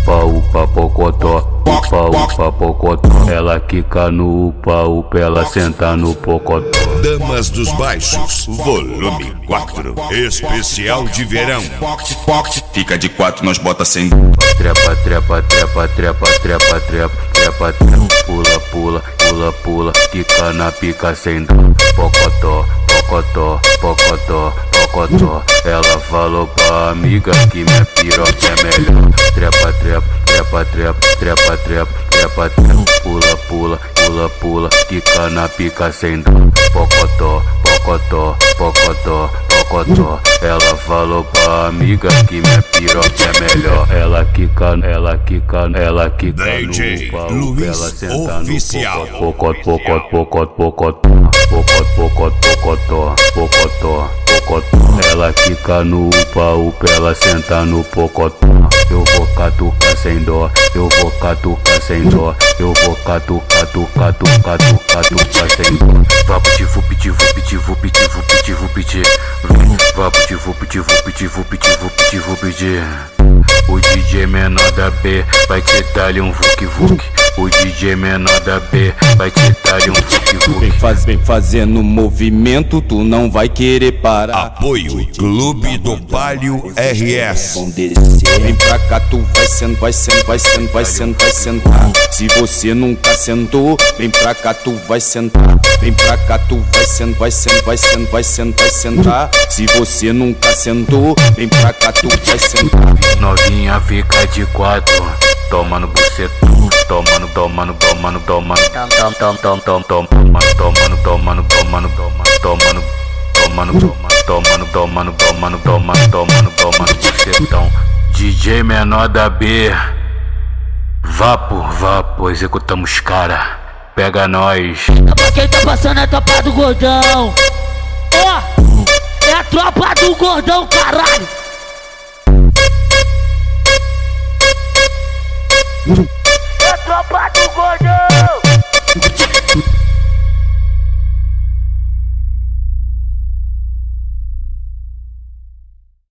upa, pocotó. Upa, pocotó. Ela quica no upa, ela senta no pocotó. Damas dos Baixos, volume 4, especial de verão. Fica de 4, nós bota sem. Trepa, trepa, trepa, trepa, trepa, trepa, trepa, trepa, pula, pula, pula, pula, quica na pica sem dó. Pocotó, pocotó, pocotó, pocotó. Ela falou pra amiga que minha piroca é melhor. Trepa, trepa, trepa, trepa, trepa, trepa, trepa, trepa, pula, pula, pula, pula, quica na pica sem dó. Pocotó, pocotó, pocotó, pocotó. Ela falou pra amiga que minha piroca é melhor. Ela quica, ela quica, ela quica DJ no Luiz ela senta Oficial. no pocotó, pocotó, pocotó, pocotó, pocotó, pocotó, pocotó. Ela quica no upa, ela senta no pocotó. Eu vou catucar sem dó, eu vou catucar sem dó, eu vou catucar, tucar, tucar, tucar, tucar sem dó. Vá piti, piti, piti, piti, piti, piti. Vá piti, piti, piti, piti, piti, piti. O DJ menor da B vai te dar-lhe um vuk vuk. O DJ menor da B vai te dar-lhe um vuk vuk. Vem fazendo movimento, tu não vai querer parar. Apoio Clube do Palio RS. Vem pra cá, tu vai sendo, vai sendo, vai sendo, vai sendo, vai sentar. Se você nunca sentou, vem pra cá, tu vai sentar. Vem pra cá, tu vai sendo, vai sendo, vai sendo, vai sendo, vai sentar. Se você nunca sentou, vem pra cá, tu vai sentar. Novinha fica de 4, toma no bucetão, tomando, tomando, tomando, tomando, tomando, tomando, tomando, tomando, tomando, tomando, tomando, tomando, tomando, tomando, tomando, bucetão. DJ menor da B, vapo, executamos cara, pega nós. Pra quem tá passando é a tropa do gordão. Ó, é a tropa do gordão, caralho.